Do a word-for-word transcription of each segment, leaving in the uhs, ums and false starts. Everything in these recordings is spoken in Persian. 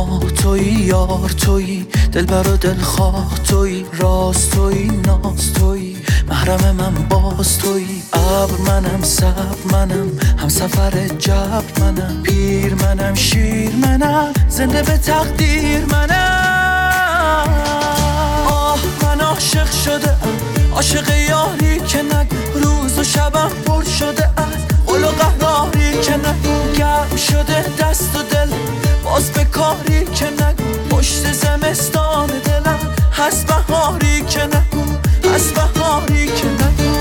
ما توی، یار توی، دلبر و دلخواه توی، راز توی، ناز توی، محرم من باز توی. ابر منم، صبر منم، هم سفر جبر منم، پیر منم، شیر منم، زنده به تقدیر منم. آه من عاشق شده ام، عاشق یاری که نگو، روز و شبم پر شده از قل و قهاری که نگو، گرم شده دست و دل باز به کاری که نگو، پشت زمستان دلم هست بهاری که نگو، هست بهاری که نگو.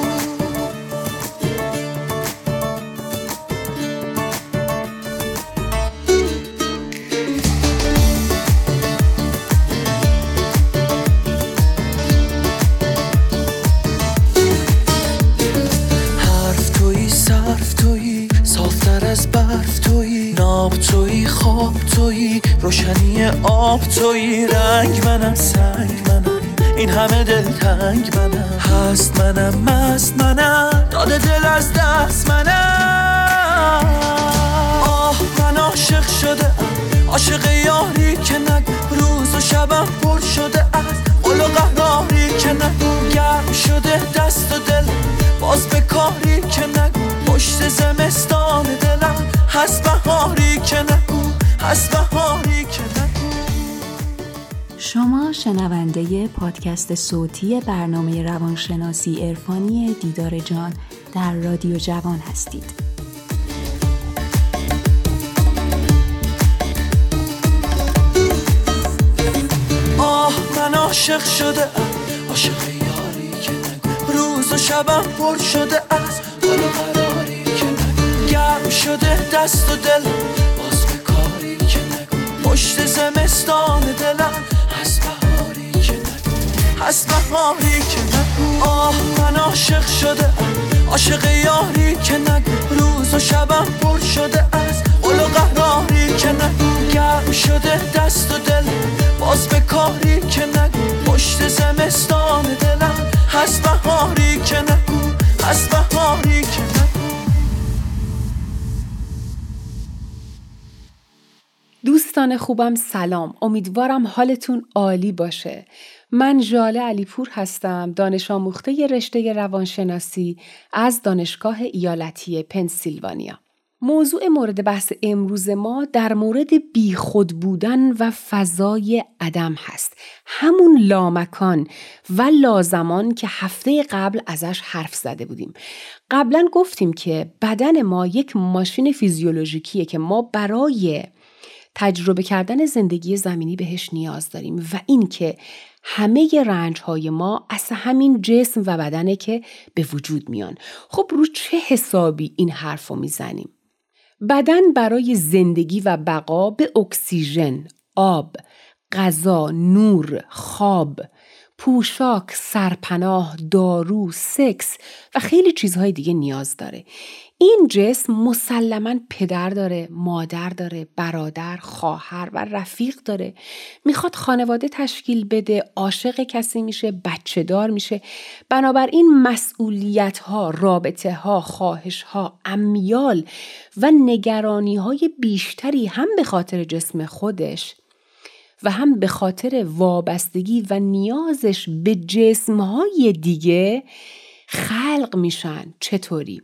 توی خواب توی، روشنی آب توی، رنگ منم، سنگ منم، این همه دل تنگ منم، هست منم، مست منم، داده دل از دست منم. آه من عاشق شده ام، عاشق یاری که نگو، روز و شبم پر شده از قل و قهاری که نگو، گرم شده دست و دل باز به کاری که نگو، پشت زمستان دلم هست بهاری که نگو، هست بهاری که نگو. شما شنونده پادکست صوتی برنامه روانشناسی عرفانی دیدار جان در رادیو جوان هستید. آه من عاشق شده ام، عاشق یاری که نگو، روز و شبم پر شده از حال و قراری که نگو، گرم شده دست و دل باز به کاری که نگو، پشت زمستان دلم هست بهاری که نگو، هست بهاری که نگو. آه من عاشق شده ام، عاشق یاری که نگو، روز و شبم پر شده از قل و قهاری که نگو، گرم شده دست و دل باز به کاری که نگو، پشت زمستان دلم هست بهاری که نگو، هست بهاری که نگو. دوستان خوبم سلام، امیدوارم حالتون عالی باشه. من ژاله علیپور هستم، دانش آموخته رشته روانشناسی از دانشگاه ایالتی پنسیلوانیا. موضوع مورد بحث امروز ما در مورد بیخود بودن و فضای عدم هست. همون لامکان و لازمان که هفته قبل ازش حرف زده بودیم. قبلا گفتیم که بدن ما یک ماشین فیزیولوژیکیه که ما برای تجربه کردن زندگی زمینی بهش نیاز داریم و این که همه رنج‌های ما از همین جسم و بدنه که به وجود میان. خب رو چه حسابی این حرف رو میزنیم؟ بدن برای زندگی و بقا به اکسیژن، آب، غذا، نور، خواب، پوشاک، سرپناه، دارو، سکس و خیلی چیزهای دیگه نیاز داره. این جسم مسلماً پدر داره، مادر داره، برادر، خواهر و رفیق داره. میخواد خانواده تشکیل بده، عاشق کسی میشه، بچه دار میشه. بنابراین مسئولیت ها، رابطه ها، خواهش ها، امیال و نگرانی های بیشتری هم به خاطر جسم خودش و هم به خاطر وابستگی و نیازش به جسمهای دیگه خلق میشن. چطوری؟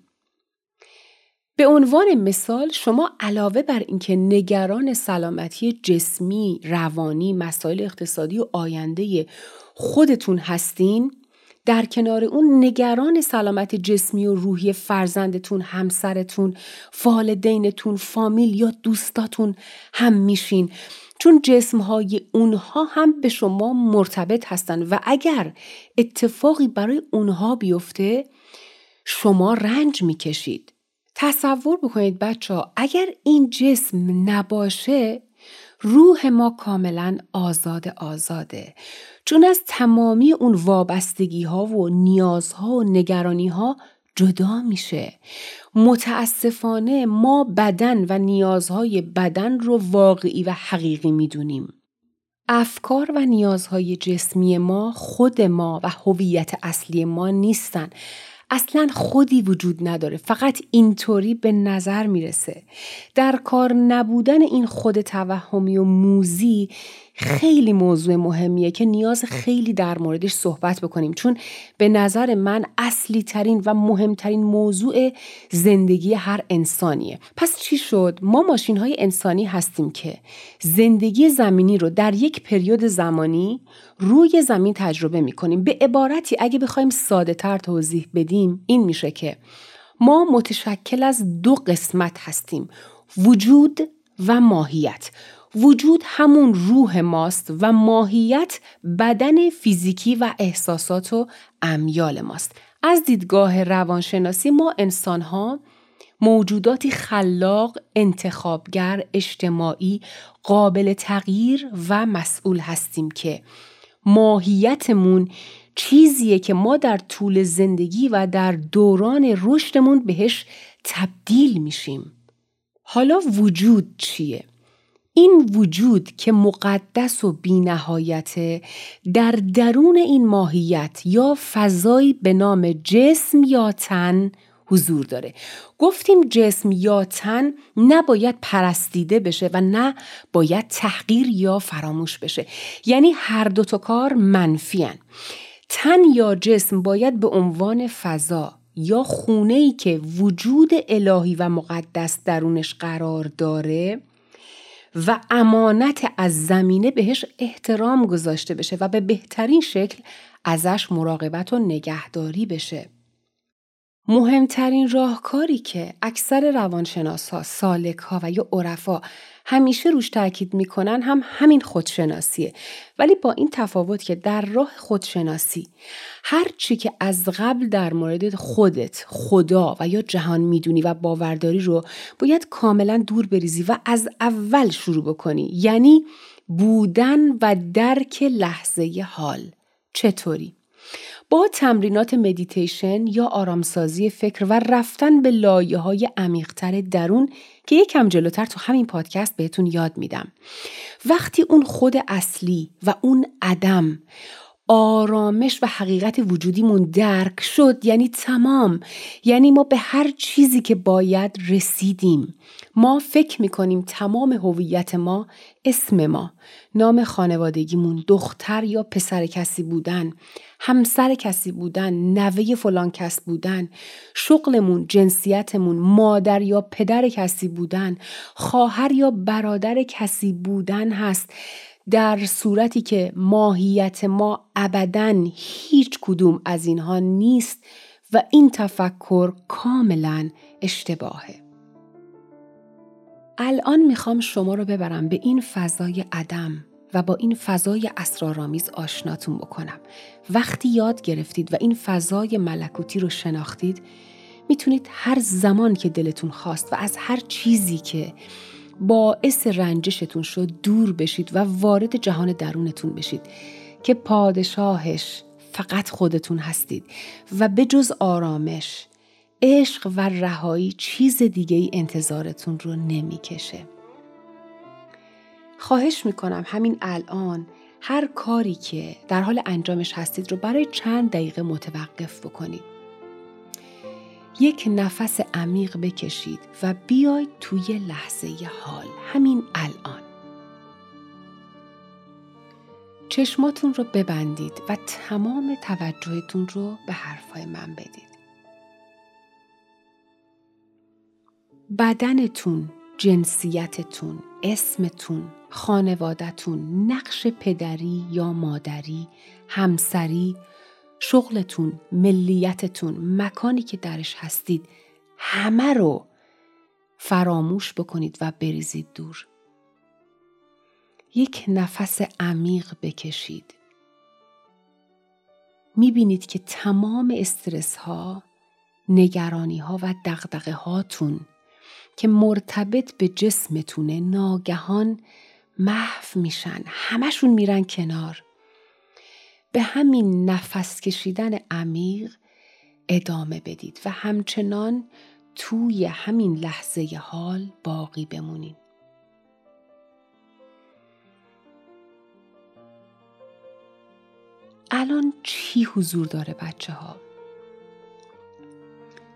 به عنوان مثال شما علاوه بر اینکه نگران سلامتی جسمی، روانی، مسائل اقتصادی و آینده خودتون هستین، در کنار اون نگران سلامت جسمی و روحی فرزندتون، همسرتون، والدینتون، فامیل یا دوستاتون هم میشین. چون جسمهای اونها هم به شما مرتبط هستن و اگر اتفاقی برای اونها بیفته شما رنج میکشید. تصور بکنید بچه ها، اگر این جسم نباشه روح ما کاملا آزاد آزاده، چون از تمامی اون وابستگی ها و نیازها و نگرانی ها جدا میشه. متاسفانه ما بدن و نیازهای بدن رو واقعی و حقیقی میدونیم. افکار و نیازهای جسمی ما خود ما و هویت اصلی ما نیستن. اصلاً خودی وجود نداره، فقط اینطوری به نظر میرسه. در کار نبودن این خود توهمی و موزی خیلی موضوع مهمیه که نیاز خیلی در موردش صحبت بکنیم، چون به نظر من اصلی ترین و مهمترین موضوع زندگی هر انسانیه. پس چی شد؟ ما ماشین های انسانی هستیم که زندگی زمینی رو در یک پریود زمانی روی زمین تجربه میکنیم. به عبارتی اگه بخوایم ساده تر توضیح بدیم این میشه که ما متشکل از دو قسمت هستیم: وجود و ماهیت. وجود همون روح ماست و ماهیت بدن فیزیکی و احساسات و امیال ماست. از دیدگاه روانشناسی ما انسان‌ها موجوداتی خلاق، انتخابگر، اجتماعی، قابل تغییر و مسئول هستیم که ماهیتمون چیزیه که ما در طول زندگی و در دوران رشدمون بهش تبدیل میشیم. حالا وجود چیه؟ این وجود که مقدس و بی‌نهایته، در درون این ماهیت یا فضایی به نام جسم یا تن حضور داره. گفتیم جسم یا تن نباید پرستیده بشه و نه باید تحقیر یا فراموش بشه. یعنی هر دو تا کار منفی هن. تن یا جسم باید به عنوان فضا یا خونه‌ای که وجود الهی و مقدس درونش قرار داره و امانت از زمینه بهش احترام گذاشته بشه و به بهترین شکل ازش مراقبت و نگهداری بشه. مهمترین راهکاری که اکثر روانشناس‌ها، سالک‌ها و یا عرفا همیشه روش تاکید میکنن هم همین خودشناسیه، ولی با این تفاوت که در راه خودشناسی هر چی که از قبل در مورد خودت، خدا و یا جهان میدونی و باورداری رو باید کاملا دور بریزی و از اول شروع بکنی. یعنی بودن و درک لحظه حال. چطوری؟ با تمرینات مدیتیشن یا آرامسازی فکر و رفتن به لایه‌های عمیق‌تر درون که یکم جلوتر تو همین پادکست بهتون یاد میدم. وقتی اون خود اصلی و اون عدم، آرامش و حقیقت وجودیمون درک شد، یعنی تمام، یعنی ما به هر چیزی که باید رسیدیم. ما فکر میکنیم تمام هویت ما، اسم ما، نام خانوادگیمون، دختر یا پسر کسی بودن، همسر کسی بودن، نوه فلان کس بودن، شغلمون، جنسیتمون، مادر یا پدر کسی بودن، خواهر یا برادر کسی بودن هست، در صورتی که ماهیت ما ابداً هیچ کدوم از اینها نیست و این تفکر کاملاً اشتباهه. الان میخوام شما رو ببرم به این فضای عدم و با این فضای اسرارآمیز آشناتون بکنم. وقتی یاد گرفتید و این فضای ملکوتی رو شناختید، میتونید هر زمان که دلتون خواست و از هر چیزی که باعث رنجشتون شد دور بشید و وارد جهان درونتون بشید که پادشاهش فقط خودتون هستید و به جز آرامش، عشق و رهایی چیز دیگه ای انتظارتون رو نمیکشه. خواهش میکنم همین الان هر کاری که در حال انجامش هستید رو برای چند دقیقه متوقف بکنید. یک نفس عمیق بکشید و بیاید توی لحظه حال، همین الان. چشماتون رو ببندید و تمام توجهتون رو به حرفای من بدید. بدنتون، جنسیتتون، اسمتون، خانوادتون، نقش پدری یا مادری، همسری، شغلتون، ملیتتون، مکانی که درش هستید، همه رو فراموش بکنید و بریزید دور. یک نفس عمیق بکشید. میبینید که تمام استرس ها، نگرانی ها و دغدغه هاتون که مرتبط به جسمتونه ناگهان محو میشن، همشون میرن کنار. به همین نفس کشیدن عمیق ادامه بدید و همچنان توی همین لحظه حال باقی بمونید. الان چی حضور داره بچه ها؟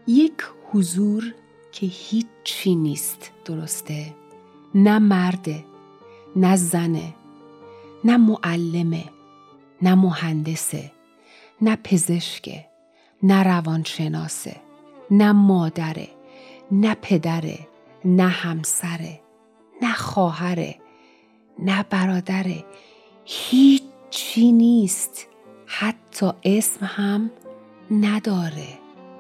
یک حضور که هیچی نیست، درسته؟ نه مرده، نه زنه، نه معلمه، نه مهندسه، نه پزشکه، نه روانشناسه، نه مادره، نه پدره، نه همسره، نه خواهره، نه برادره. هیچی نیست، حتی اسم هم نداره.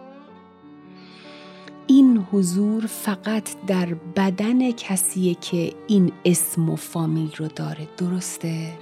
این حضور فقط در بدن کسیه که این اسم و فامیل رو داره، درسته؟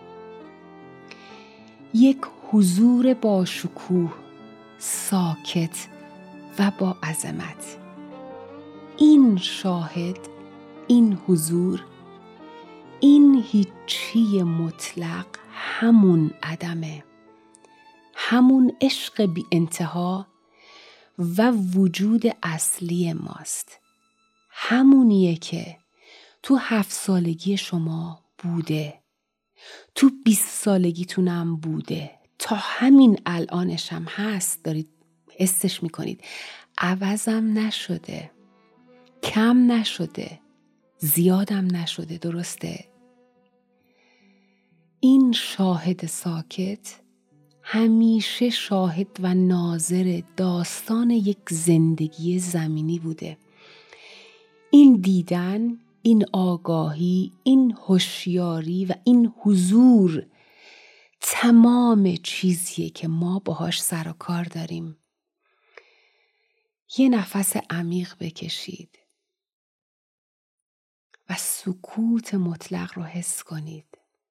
یک حضور با شکوه، ساکت و با عظمت. این شاهد، این حضور، این هیچی مطلق همون عدمه، همون عشق بی انتها و وجود اصلی ماست. همونیه که تو هفت سالگی شما بوده، تو بیست سالگیتونم بوده، تا همین الانش هم هست، دارید حسش میکنید. عوضم نشده، کم نشده، زیادم نشده، درسته؟ این شاهد ساکت همیشه شاهد و ناظر داستان یک زندگی زمینی بوده. این دیدن، این آگاهی، این هوشیاری و این حضور تمام چیزیه که ما باهاش سر و کار داریم. یه نفس عمیق بکشید و سکوت مطلق رو حس کنید.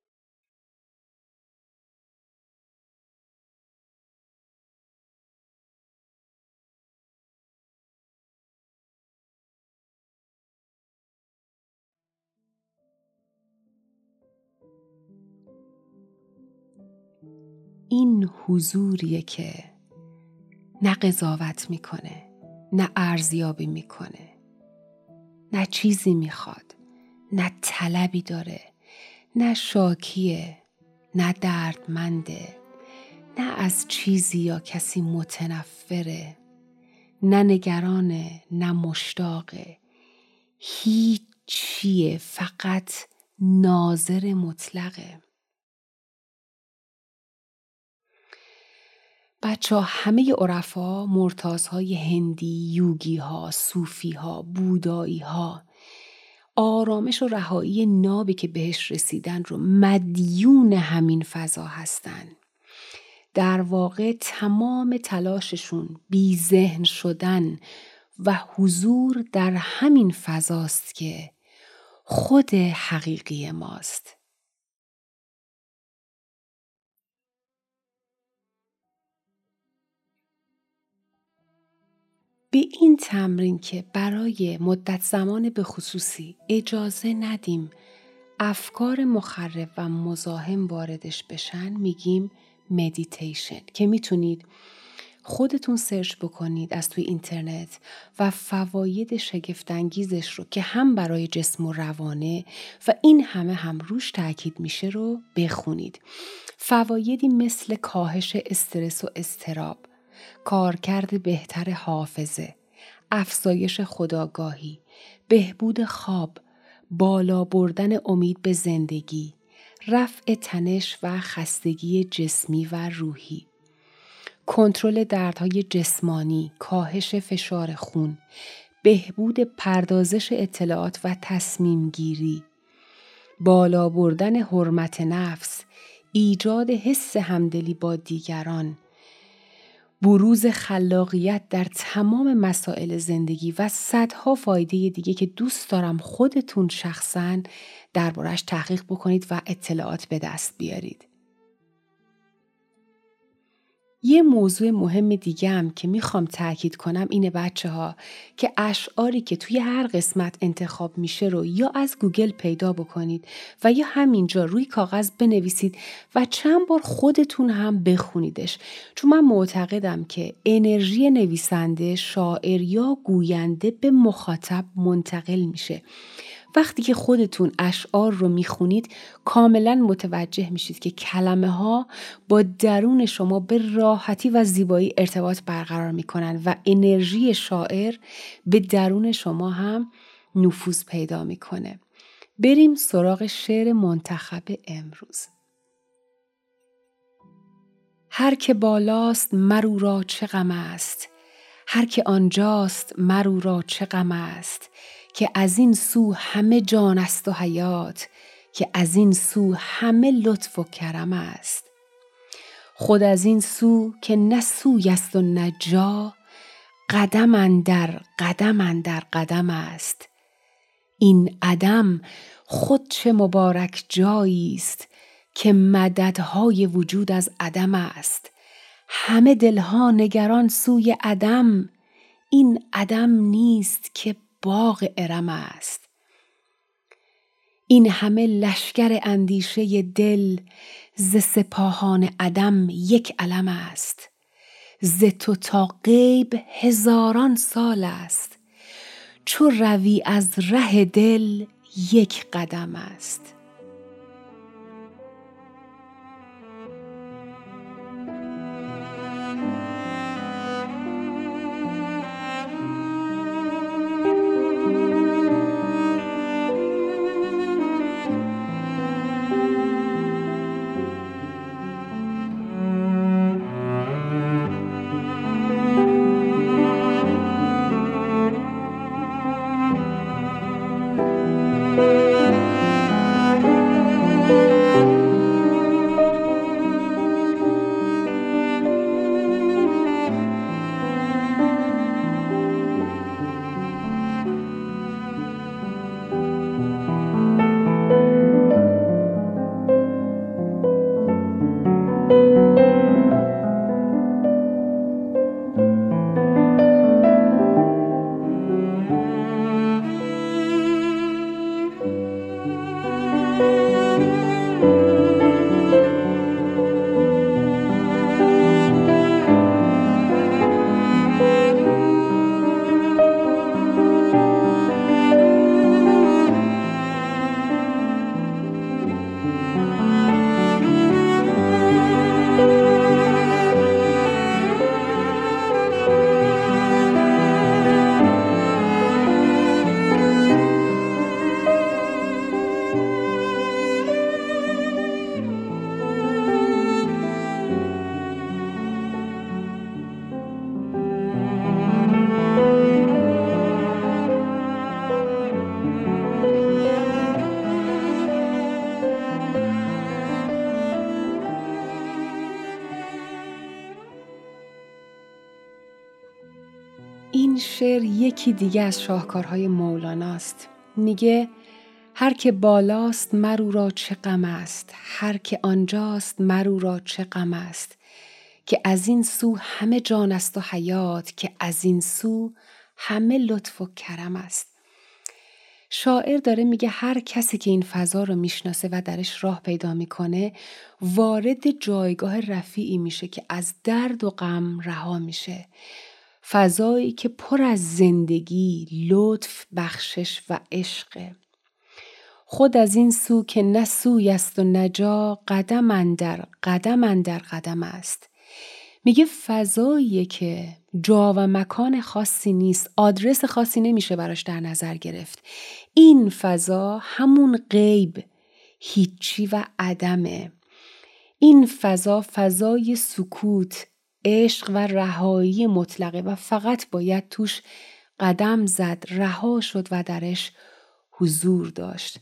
این حضوریه که نه قضاوت میکنه، نه ارزیابی میکنه، نه چیزی میخواد، نه طلبی داره، نه شاکیه، نه دردمنده، نه از چیزی یا کسی متنفره، نه نگرانه، نه مشتاقه. هیچیه، فقط ناظر مطلقه. بچه ها، همه عرفا، مرتازهای هندی، یوگی ها، صوفی ها، بودایی ها، آرامش و رهایی نابی که بهش رسیدن رو مدیون همین فضا هستن. در واقع تمام تلاششون بی ذهن شدن و حضور در همین فضاست که خود حقیقی ماست. به این تمرین که برای مدت زمان به خصوصی اجازه ندیم افکار مخرب و مزاحم واردش بشن میگیم مدیتیشن، که میتونید خودتون سرچ بکنید از توی اینترنت و فواید شگفت‌انگیزش رو که هم برای جسم و روانه و این همه هم روش تاکید میشه رو بخونید. فوایدی مثل کاهش استرس و اضطراب، کارکرد بهتر حافظه، افزایش خودآگاهی، بهبود خواب، بالا بردن امید به زندگی، رفع تنش و خستگی جسمی و روحی، کنترل دردهای جسمانی، کاهش فشار خون، بهبود پردازش اطلاعات و تصمیم گیری، بالا بردن حرمت نفس، ایجاد حس همدلی با دیگران، بروز خلاقیت در تمام مسائل زندگی و صدها فایده دیگه که دوست دارم خودتون شخصاً دربارش تحقیق بکنید و اطلاعات به دست بیارید. یه موضوع مهم دیگه هم که میخوام تاکید کنم اینه بچه ها که اشعاری که توی هر قسمت انتخاب میشه رو یا از گوگل پیدا بکنید و یا همینجا روی کاغذ بنویسید و چند بار خودتون هم بخونیدش، چون من معتقدم که انرژی نویسنده، شاعر یا گوینده به مخاطب منتقل میشه وقتی که خودتون اشعار رو میخونید کاملا متوجه میشید که کلمه ها با درون شما به راحتی و زیبایی ارتباط برقرار میکنن و انرژی شاعر به درون شما هم نفوذ پیدا میکنه. بریم سراغ شعر منتخب امروز. هر که بالاست مرو را چه غم است، هر که آنجاست مرو را چه غم است، که از این سو همه جان است و حیات، که از این سو همه لطف و کرم است. خود از این سو که نه سوی است و نه جا، قدم اندر قدم اندر قدم است. این عدم خود چه مبارک جایی است، که مددهای وجود از عدم است. همه دلها نگران سوی عدم، این عدم نیست که باغ ارم است. این همه لشکر اندیشه دل، ز سپاهان عدم یک علم است. ز تو تا غیب هزاران سال است، چو روی از ره دل یک قدم است. این شعر یکی دیگه از شاهکارهای مولاناست. میگه هر که بالاست مرو را چه غم است، هر که آنجاست مرو را چه غم است، که از این سو همه جان است و حیات، که از این سو همه لطف و کرم است. شاعر داره میگه هر کسی که این فضا رو میشناسه و درش راه پیدا میکنه وارد جایگاه رفیعی میشه که از درد و غم رها میشه. فضایی که پر از زندگی، لطف، بخشش و عشقه. خود از این سو که نه سوی است و نه جا، قدم اندر قدم اندر قدم است. میگه فضاییه که جا و مکان خاصی نیست، آدرس خاصی نمیشه براش در نظر گرفت. این فضا همون غیب، هیچی و عدمه. این فضا فضای سکوت، عشق و رهایی مطلقه و فقط باید توش قدم زد، رها شد و درش حضور داشت.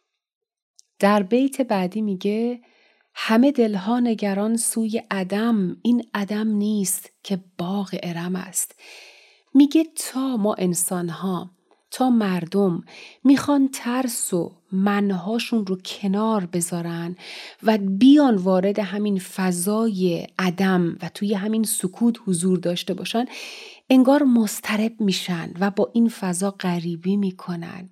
در بیت بعدی میگه همه دلها نگران سوی عدم، این عدم نیست که باغ ارم است. میگه تا ما انسانها، تا مردم میخوان ترس و منهاشون رو کنار بذارن و بیان وارد همین فضای عدم و توی همین سکوت حضور داشته باشن، انگار مضطرب میشن و با این فضا غریبی میکنن.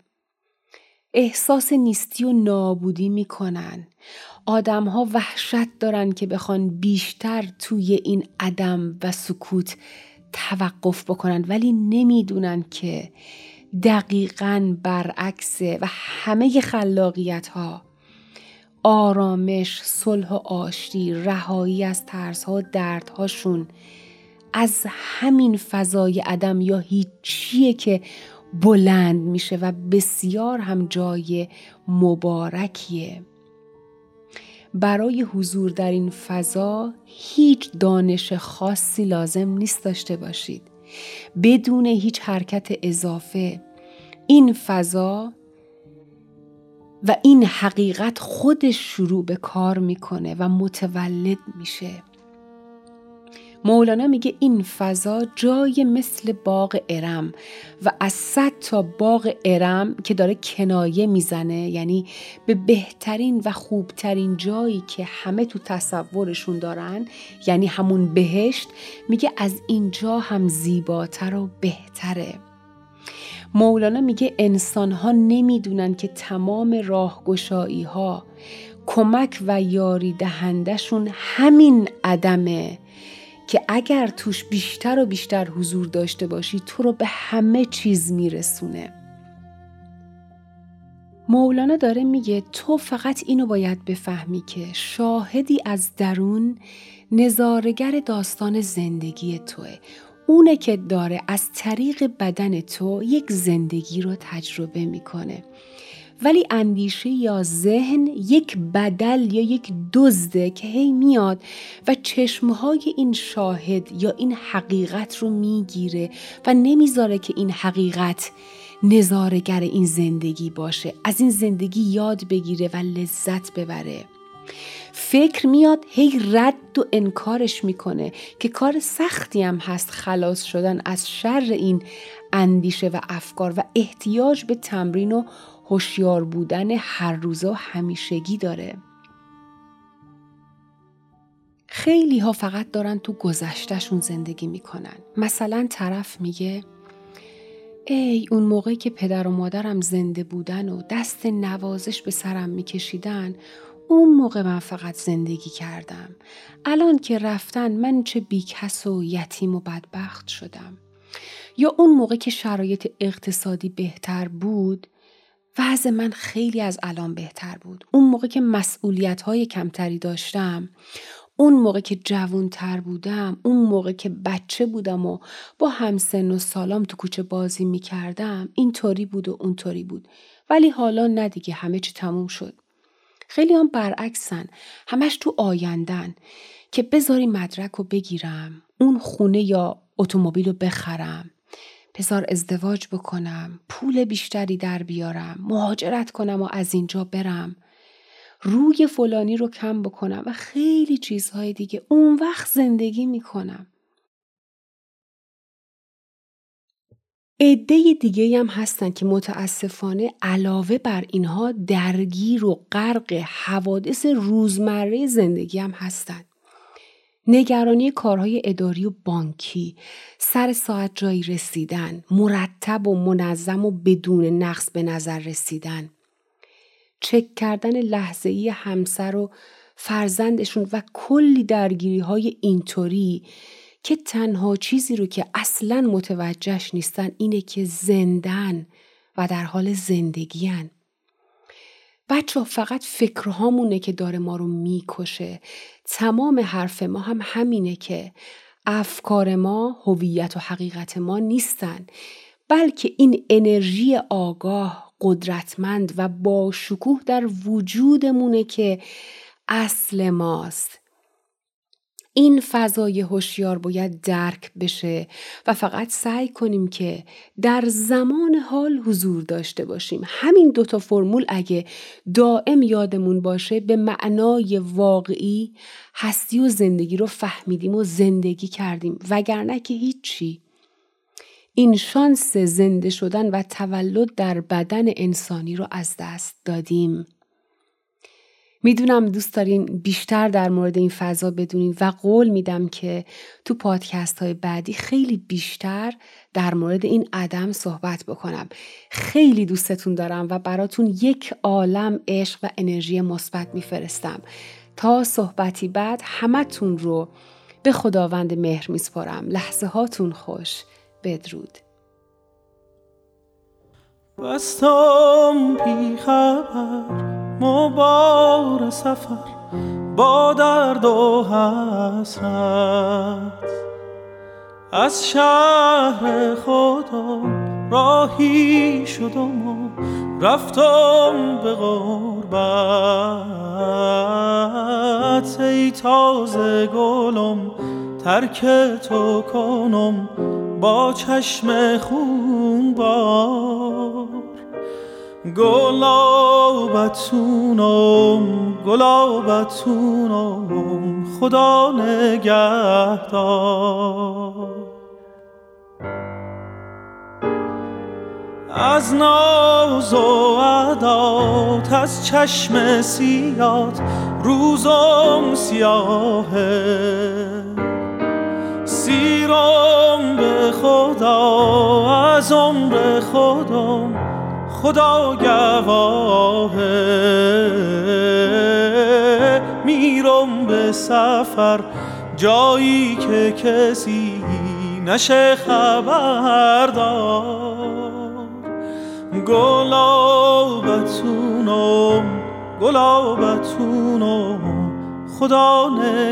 احساس نیستی و نابودی میکنن. آدم‌ها وحشت دارن که بخوان بیشتر توی این عدم و سکوت توقف بکنن، ولی نمیدونن که دقیقاً برعکسه و همه خلاقیت ها، آرامش، صلح و آشتی، رهایی از ترس‌ها و دردهاشون از همین فضای عدم یا هیچیه که بلند میشه و بسیار هم جای مبارکیه. برای حضور در این فضا هیچ دانش خاصی لازم نیست داشته باشید. بدون هیچ حرکت اضافه این فضا و این حقیقت خودش شروع به کار میکنه و متولد میشه. مولانا میگه این فضا جای مثل باغ ارم و از صد تا باغ ارم که داره کنایه میزنه، یعنی به بهترین و خوبترین جایی که همه تو تصورشون دارن، یعنی همون بهشت، میگه از اینجا هم زیباتر و بهتره. مولانا میگه انسان ها نمیدونن که تمام راهگشایی ها، کمک و یاری دهندشون همین عدمه که اگر توش بیشتر و بیشتر حضور داشته باشی تو رو به همه چیز میرسونه. مولانا داره میگه تو فقط اینو باید بفهمی که شاهدی از درون نظاره‌گر داستان زندگی توه. اونه که داره از طریق بدن تو یک زندگی رو تجربه میکنه. ولی اندیشه یا ذهن یک بدل یا یک دزده که هی میاد و چشمهای این شاهد یا این حقیقت رو میگیره و نمیذاره که این حقیقت نظاره‌گر این زندگی باشه، از این زندگی یاد بگیره و لذت ببره. فکر میاد هی رد و انکارش میکنه که کار سختی هم هست خلاص شدن از شر این اندیشه و افکار و احتیاج به تمرین و هوشیار بودن هر روزه و همیشگی داره. خیلی ها فقط دارن تو گذشتهشون زندگی میکنن. مثلا طرف میگه ای اون موقعی که پدر و مادرم زنده بودن و دست نوازش به سرم میکشیدن، اون موقع من فقط زندگی کردم. الان که رفتن من چه بیکس و یتیم و بدبخت شدم. یا اون موقع که شرایط اقتصادی بهتر بود، وضع من خیلی از الان بهتر بود. اون موقع که مسئولیت‌های کمتری داشتم، اون موقع که جوان‌تر بودم، اون موقع که بچه بودم و با همسن و سالام تو کوچه بازی می‌کردم، اینطوری بود و اونطوری بود. ولی حالا نه دیگه، همه چی تموم شد. خیلی هم برعکسن، همش تو آیندن که بذاری مدرک رو بگیرم، اون خونه یا اتومبیل رو بخرم، بذار ازدواج بکنم، پول بیشتری در بیارم، مهاجرت کنم و از اینجا برم، روی فلانی رو کم بکنم و خیلی چیزهای دیگه. اون وقت زندگی میکنم. عده دیگه هم هستن که متاسفانه علاوه بر اینها درگیر و غرق حوادث روزمره زندگی هم هستن. نگرانی کارهای اداری و بانکی، سر ساعت جایی رسیدن، مرتب و منظم و بدون نقص به نظر رسیدن، چک کردن لحظه‌ای همسر و فرزندشون و کلی درگیری های اینطوری که تنها چیزی رو که اصلاً متوجهش نیستن اینه که زندن و در حال زندگی‌ان. بچه فقط فکرهامونه که داره ما رو میکشه. تمام حرف ما هم همینه که افکار ما هویت و حقیقت ما نیستن، بلکه این انرژی آگاه، قدرتمند و با شکوه در وجودمونه که اصل ماست. این فضای هوشیار باید درک بشه و فقط سعی کنیم که در زمان حال حضور داشته باشیم. همین دوتا فرمول اگه دائم یادمون باشه، به معنای واقعی هستی و زندگی رو فهمیدیم و زندگی کردیم، وگرنه که هیچی. این شانس زنده شدن و تولد در بدن انسانی رو از دست دادیم. میدونم دوست دارین بیشتر در مورد این فضا بدونین و قول میدم که تو پادکست های بعدی خیلی بیشتر در مورد این عدم صحبت بکنم. خیلی دوستتون دارم و براتون یک عالم عشق و انرژی مثبت میفرستم. تا صحبتی بعد همتون رو به خداوند مهر میسپارم. لحظه هاتون خوش. بدرود. بستم بی خبر مبار سفر با درد و حسرت، از شهر خودم راهی شدم و رفتم به غربت. ای تازه گلم ترک تو کنم با چشم خون بار، گلابتونم گلابتونم خدا نگهدار. از ناز و عدات از چشم سیات روزم سیاهه، سیرم به خدا از عمر خودم خدا گواهه. میرم به سفر جایی که کسی نشه خبردار، گلابتونم گلابتونم خدا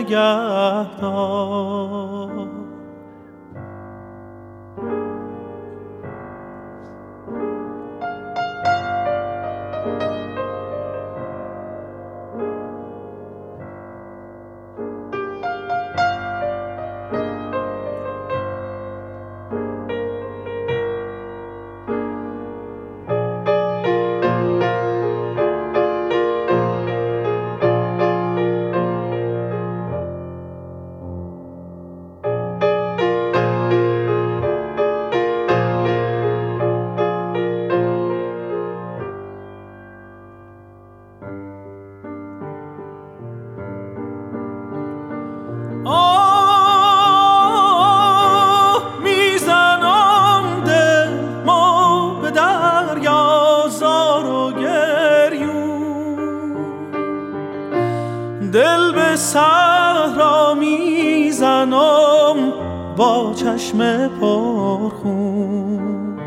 نگهدار. دل به صحرا میزنم با چشم پرخون،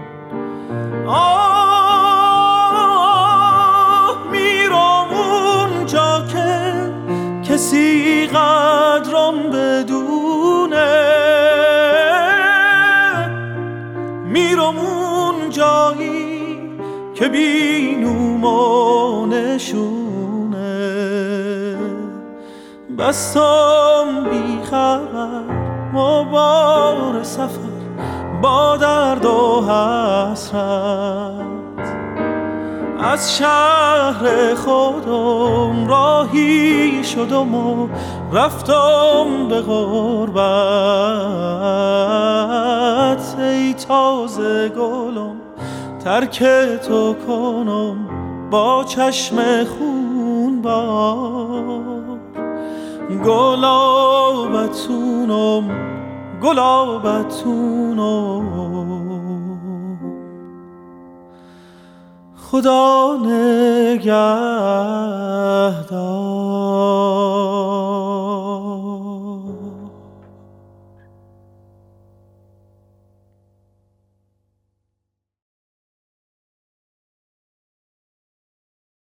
آه میرم اونجا که کسی قدرم بدونه، میرم اون جایی که بینوم و نشونه. بستم بی خبر مبار سفر با درد و حسرت، از شهر خودم راهی شدم و رفتم به غربت. ای تازه گلم ترک تو کنم با چشم خون بار، گلابتونم گلابتونم خدا نگهدار.